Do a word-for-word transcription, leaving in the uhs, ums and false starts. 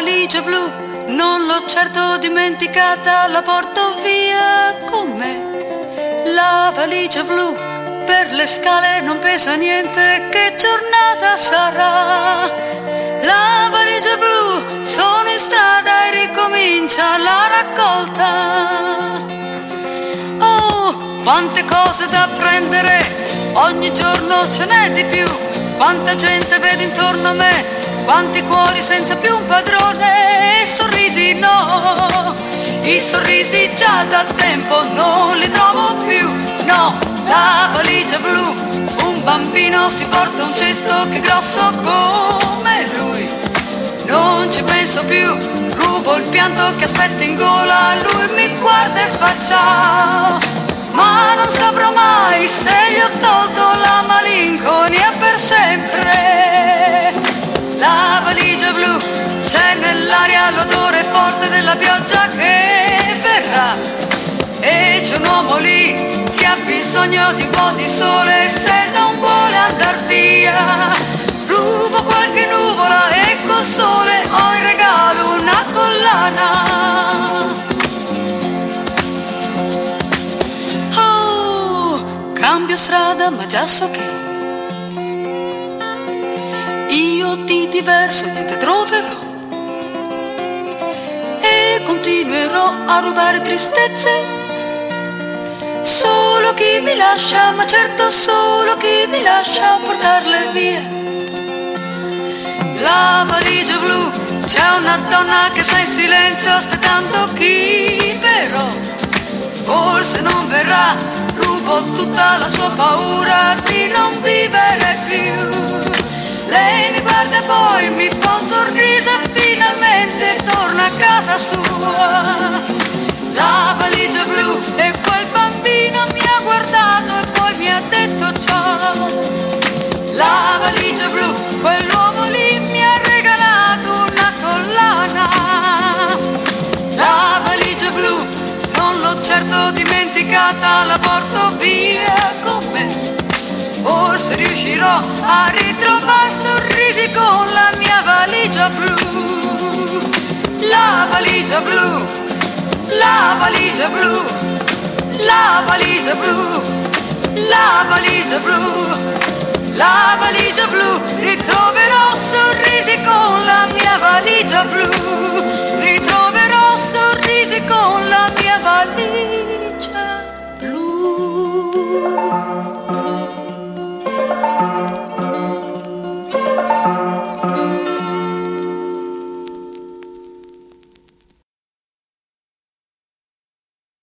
valigia blu non l'ho certo dimenticata, la porto via con me. La valigia blu per le scale non pesa niente, che giornata sarà? La valigia blu, sono in strada e ricomincia la raccolta. Oh, quante cose da prendere, ogni giorno ce n'è di più. Quanta gente vedo intorno a me, quanti cuori senza più un padrone. E sorrisi no, i sorrisi già da tempo non li trovo più. No, la valigia blu, un bambino si porta un cesto che è grosso come lui. Non ci penso più, rubo il pianto che aspetta in gola, lui mi guarda e fa ciao. Ma non saprò mai se gli ho tolto la malinconia per sempre. La valigia blu, c'è nell'aria l'odore forte della pioggia che verrà. E c'è un uomo lì che ha bisogno di un po' di sole se non vuole andar via. Rubo qualche nuvola e col sole ho in regalo una collana. Oh, cambio strada ma già so che io di diverso niente troverò e continuerò a rubare tristezze. Solo chi mi lascia, ma certo solo chi mi lascia portarle via. La valigia blu, c'è una donna che sta in silenzio aspettando chi però forse non verrà. Rubo tutta la sua paura di non vivere più. Lei mi guarda e poi mi fa un sorriso e finalmente torna a casa sua. La valigia blu e quel bambino mi ha guardato e poi mi ha detto ciao. La valigia blu, quell'uomo lì mi ha regalato una collana. La valigia blu, non l'ho certo dimenticata, la porto via con me. Forse riuscirò a ritrovare sorrisi con la mia valigia blu. La valigia blu, la valigia blu, la valigia blu, la valigia blu. La valigia blu, ritroverò sorrisi con la mia valigia blu. Ritroverò sorrisi con la mia valigia